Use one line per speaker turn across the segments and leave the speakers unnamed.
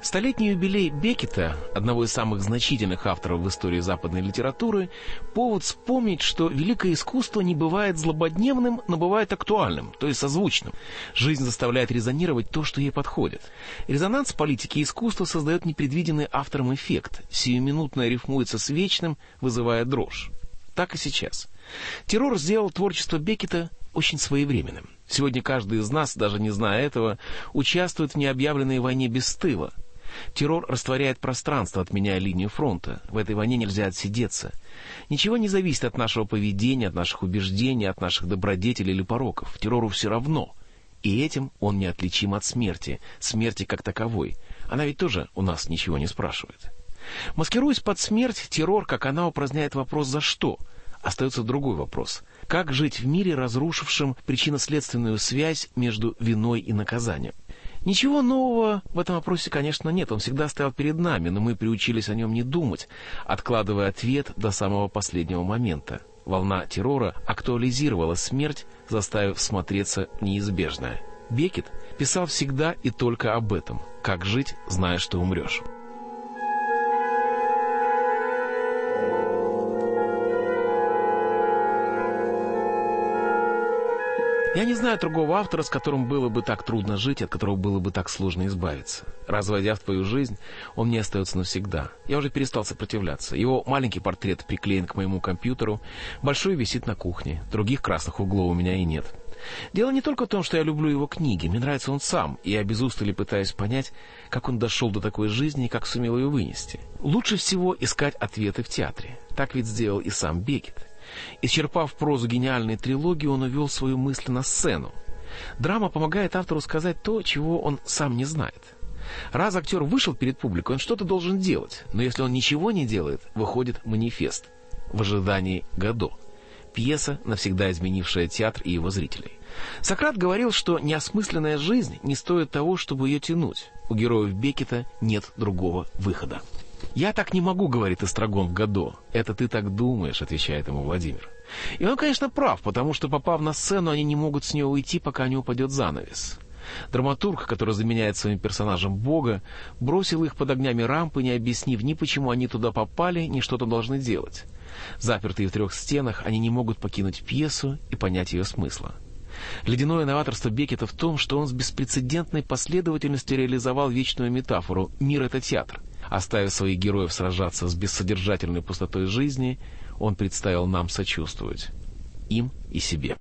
Столетний юбилей Беккета, одного из самых значительных авторов в истории западной литературы, повод вспомнить, что великое искусство не бывает злободневным, но бывает актуальным, то есть созвучным. Жизнь заставляет резонировать то, что ей подходит. Резонанс политики и искусства создает непредвиденный автором эффект. Сиюминутное рифмуется с вечным, вызывая дрожь. Так и сейчас. Террор сделал творчество Беккета очень своевременным. Сегодня каждый из нас, даже не зная этого, участвует в необъявленной войне без тыла. Террор растворяет пространство, отменяя линию фронта. В этой войне нельзя отсидеться. Ничего не зависит от нашего поведения, от наших убеждений, от наших добродетелей или пороков. Террору все равно. И этим он неотличим от смерти. Смерти как таковой. Она ведь тоже у нас ничего не спрашивает. Маскируясь под смерть, террор, как она, упраздняет вопрос «за что?». Остается другой вопрос. Как жить в мире, разрушившем причинно-следственную связь между виной и наказанием? Ничего нового в этом вопросе, конечно, нет. Он всегда стоял перед нами, но мы приучились о нем не думать, откладывая ответ до самого последнего момента. Волна террора актуализировала смерть, заставив всмотреться в неизбежное. Беккет писал всегда и только об этом. Как жить, зная, что умрешь. Я не знаю другого автора, с которым было бы так трудно жить, от которого было бы так сложно избавиться. Раз войдя в твою жизнь, он не остается навсегда. Я уже перестал сопротивляться. Его маленький портрет приклеен к моему компьютеру, большой висит на кухне, других красных углов у меня и нет. Дело не только в том, что я люблю его книги, мне нравится он сам, и я без устали пытаюсь понять, как он дошел до такой жизни и как сумел ее вынести. Лучше всего искать ответы в театре. Так ведь сделал и сам Беккет. Исчерпав прозу гениальной трилогии, он увел свою мысль на сцену. Драма помогает автору сказать то, чего он сам не знает. Раз актер вышел перед публикой, он что-то должен делать, но если он ничего не делает, выходит манифест «В ожидании Годо». Пьеса, навсегда изменившая театр и его зрителей. Сократ говорил, что неосмысленная жизнь не стоит того, чтобы ее тянуть. У героев Беккета нет другого выхода. «Я так не могу», — говорит Эстрагон в Годо. «Это ты так думаешь», — отвечает ему Владимир. И он, конечно, прав, потому что, попав на сцену, они не могут с нее уйти, пока не упадет занавес. Драматург, который заменяет своим персонажем Бога, бросил их под огнями рампы, не объяснив ни почему они туда попали, ни что там должны делать. Запертые в 3 стенах, они не могут покинуть пьесу и понять ее смысла. Ледяное новаторство Беккета в том, что он с беспрецедентной последовательностью реализовал вечную метафору «мир — это театр». Оставив своих героев сражаться с бессодержательной пустотой жизни, он представил нам сочувствовать. Им и себе.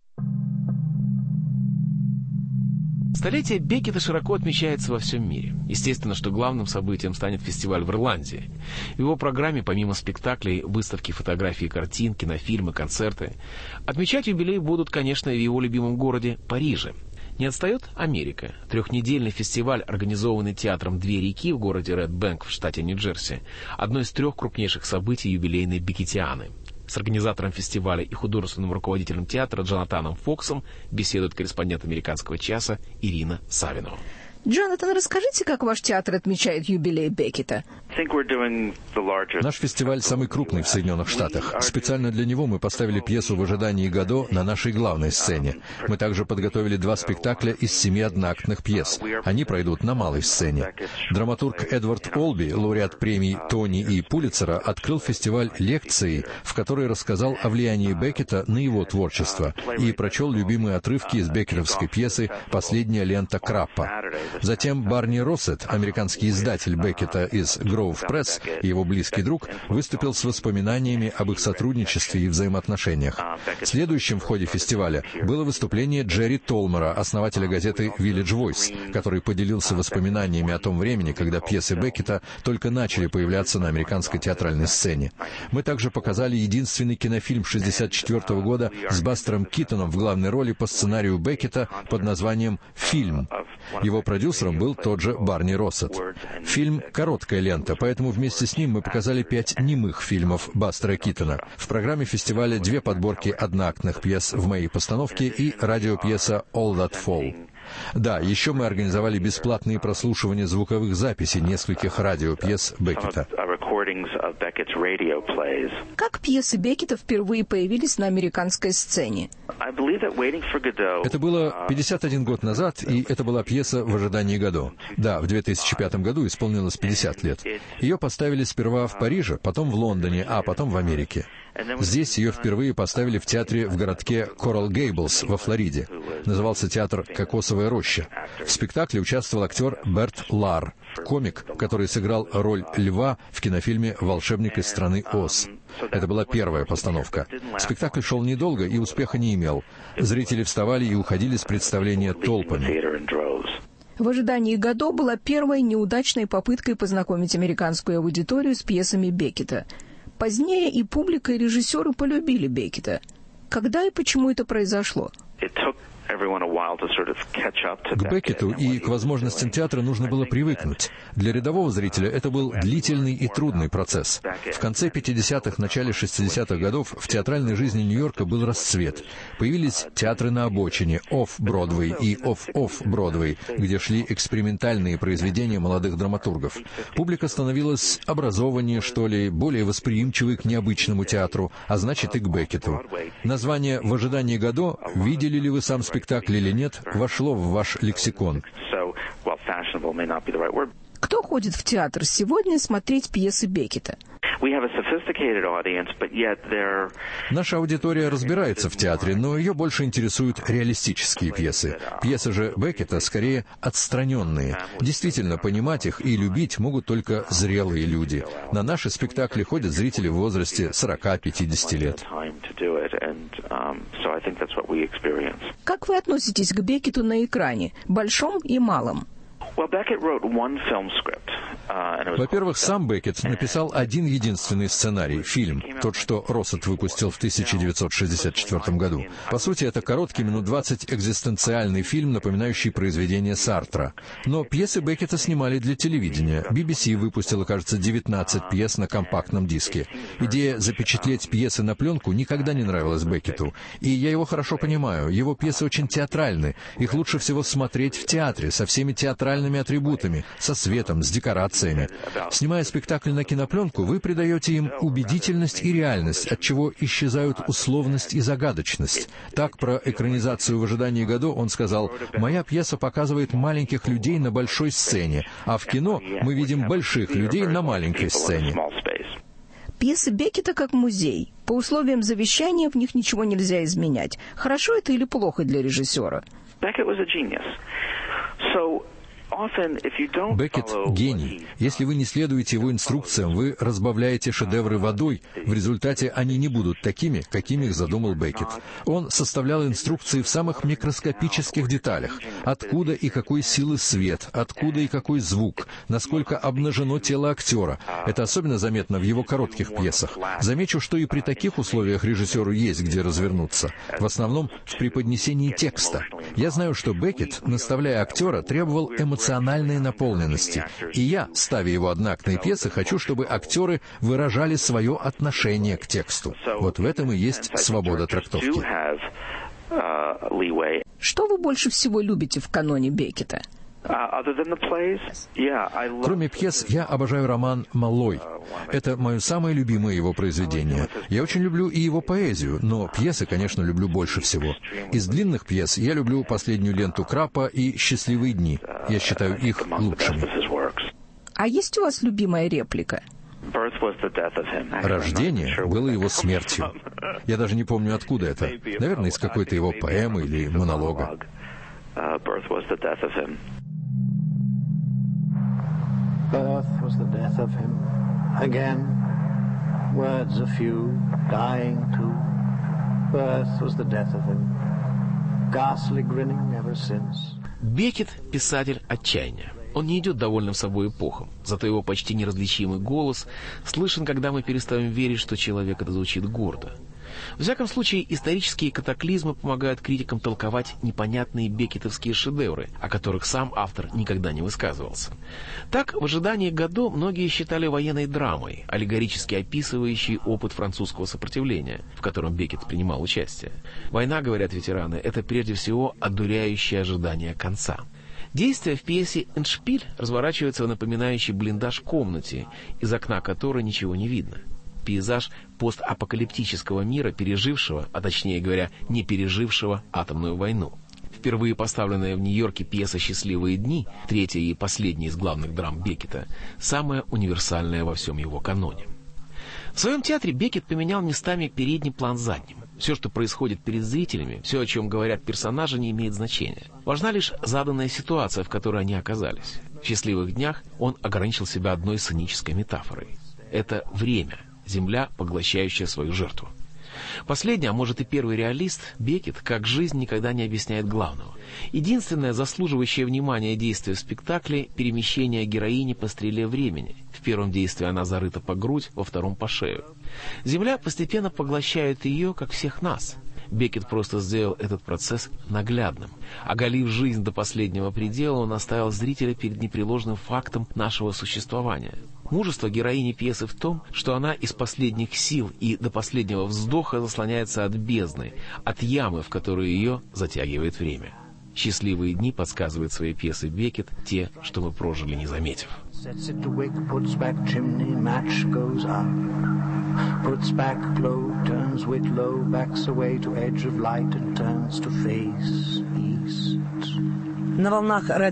Столетие Беккета широко отмечается во всем мире. Естественно, что главным событием станет фестиваль в Ирландии. В его программе, помимо спектаклей, выставки фотографий и картин, кинофильмы, концерты, отмечать юбилей будут, конечно, и в его любимом городе Париже. Не отстает Америка. 3-недельный фестиваль, организованный театром «Две реки» в городе Ред-Бэнк в штате Нью-Джерси, одно из 3 крупнейших событий юбилейной беккетианы. С организатором фестиваля и художественным руководителем театра Джонатаном Фоксом беседует корреспондент «Американского часа» Ирина Савинова.
Джонатан, расскажите, как ваш театр отмечает юбилей Беккета?
Наш фестиваль самый крупный в Соединенных Штатах. Специально для него мы поставили пьесу «В ожидании Годо» на нашей главной сцене. Мы также подготовили 2 спектакля из 7 одноактных пьес. Они пройдут на малой сцене. Драматург Эдвард Олби, лауреат премий Тони и Пулитцера, открыл фестиваль лекцией, в которой рассказал о влиянии Беккета на его творчество и прочел любимые отрывки из беккетовской пьесы «Последняя лента Краппа». Затем Барни Россет, американский издатель Беккета из Grove Press, и его близкий друг, выступил с воспоминаниями об их сотрудничестве и взаимоотношениях. Следующим в ходе фестиваля было выступление Джерри Толмера, основателя газеты Village Voice, который поделился воспоминаниями о том времени, когда пьесы Беккета только начали появляться на американской театральной сцене. Мы также показали единственный кинофильм 1964 года с Бастером Китоном в главной роли по сценарию Беккета под названием «Фильм». Его продюсером был тот же Барни Россет. Фильм — короткая лента, поэтому вместе с ним мы показали 5 немых фильмов Бастера Китона. В программе фестиваля 2 подборки одноактных пьес в моей постановке и радиопьеса «All That Fall». Да, еще мы организовали бесплатные прослушивания звуковых записей нескольких радиопьес Беккета.
Как пьесы Беккета впервые появились на американской сцене?
Это было 51 год назад, и это была пьеса «В ожидании Годо». Да, в 2005 году исполнилось 50 лет. Ее поставили сперва в Париже, потом в Лондоне, а потом в Америке. Здесь ее впервые поставили в театре в городке Коралл Гейблс во Флориде. Назывался театр «Кокосовая роща». В спектакле участвовал актер Берт Ларр, комик, который сыграл роль льва в кинофильме «Волшебник из страны Оз». Это была первая постановка. Спектакль шел недолго и успеха не имел. Зрители вставали и уходили с представления толпами.
«В ожидании Годо» была первой неудачной попыткой познакомить американскую аудиторию с пьесами Беккета. Позднее и публика, и режиссеры полюбили Беккета. Когда и почему это произошло?
К Беккету и к возможностям театра нужно было привыкнуть. Для рядового зрителя это был длительный и трудный процесс. В конце 50-х, начале 60-х годов в театральной жизни Нью-Йорка был расцвет. Появились театры на обочине, офф-Бродвей и офф-офф-Бродвей, где шли экспериментальные произведения молодых драматургов. Публика становилась образованнее, что ли, более восприимчивой к необычному театру, а значит и к Беккету. Название «В ожидании Годо», видели ли вы сам спектакль или нет, вошло в ваш лексикон.
Кто ходит в театр сегодня смотреть пьесы Беккета?
Наша аудитория разбирается в театре, но ее больше интересуют реалистические пьесы. Пьесы же Беккета скорее отстраненные. Действительно, понимать их и любить могут только зрелые люди. На наши спектакли ходят зрители в возрасте 40-50 лет.
Как вы относитесь к Беккету на экране, большом и малом?
Во-первых, сам Беккет написал один единственный сценарий, фильм, тот, что Россет выпустил в 1964 году. По сути, это короткий, минут 20, экзистенциальный фильм, напоминающий произведение Сартра. Но пьесы Беккета снимали для телевидения. BBC выпустила, кажется, 19 пьес на компактном диске. Идея запечатлеть пьесы на пленку никогда не нравилась Беккету. И я его хорошо понимаю. Его пьесы очень театральны. Их лучше всего смотреть в театре, со всеми театральными атрибутами, со светом, с декорациями. Снимая спектакль на кинопленку, вы придаете им убедительность и реальность, отчего исчезают условность и загадочность. Так про экранизацию «В ожидании Годо» он сказал: «Моя пьеса показывает маленьких людей на большой сцене, а в кино мы видим больших людей на маленькой сцене».
Пьесы Беккета как музей. По условиям завещания в них ничего нельзя изменять. Хорошо это или плохо для режиссера?
Беккет — гений. Если вы не следуете его инструкциям, вы разбавляете шедевры водой. В результате они не будут такими, какими их задумал Беккет. Он составлял инструкции в самых микроскопических деталях. Откуда и какой силы свет, откуда и какой звук, насколько обнажено тело актера. Это особенно заметно в его коротких пьесах. Замечу, что и при таких условиях режиссеру есть где развернуться. В основном в преподнесении текста. Я знаю, что Беккет, наставляя актера, требовал эмоциональной наполненности. И я, ставя его одноактные пьесы, хочу, чтобы актеры выражали свое отношение к тексту. Вот в этом и есть свобода трактовки.
Что вы больше всего любите в каноне Беккета?
Кроме пьес, я обожаю роман «Малой». Это мое самое любимое его произведение. Я очень люблю и его поэзию, но пьесы, конечно, люблю больше всего. Из длинных пьес я люблю «Последнюю ленту Краппа» и «Счастливые дни». Я считаю их лучшими.
А есть у вас любимая реплика?
Рождение было его смертью. Я даже не помню, откуда это. Наверное, из какой-то его поэмы или монолога.
Birth was the death of him. Again, words a few, dying too. Birth was the death of him. Ghastly grinning ever since.
Беккет — писатель отчаяния. Он не идет довольным собой эпохам, зато его почти неразличимый голос слышен, когда мы перестаем верить, что человек это звучит гордо. В всяком случае, исторические катаклизмы помогают критикам толковать непонятные беккетовские шедевры, о которых сам автор никогда не высказывался. Так, «В ожидании Годо» многие считали военной драмой, аллегорически описывающей опыт французского сопротивления, в котором Беккет принимал участие. Война, говорят ветераны, это прежде всего одуряющее ожидание конца. Действие в пьесе «Эндшпиль» разворачивается в напоминающей блиндаж комнате, из окна которой ничего не видно. Пейзаж постапокалиптического мира, пережившего, а точнее говоря, не пережившего атомную войну. Впервые поставленная в Нью-Йорке пьеса «Счастливые дни», третья и последняя из главных драм Беккета, самая универсальная во всем его каноне. В своем театре Беккет поменял местами передний план с задним. Все, что происходит перед зрителями, все, о чем говорят персонажи, не имеет значения. Важна лишь заданная ситуация, в которой они оказались. В «Счастливых днях» он ограничил себя одной сценической метафорой. Это время, земля, поглощающая свою жертву. Последний, а может и первый реалист, Беккет, как жизнь, никогда не объясняет главного. Единственное заслуживающее внимания действие в спектакле — перемещение героини по стреле времени. В первом действии она зарыта по грудь, во втором — по шею. Земля постепенно поглощает ее, как всех нас. Беккет просто сделал этот процесс наглядным. Оголив жизнь до последнего предела, он оставил зрителя перед непреложным фактом нашего существования. Мужество героини пьесы в том, что она из последних сил и до последнего вздоха заслоняется от бездны, от ямы, в которую ее затягивает время. «Счастливые дни» подсказывает своей пьесы Беккет, те, что мы прожили, не заметив.
На волнах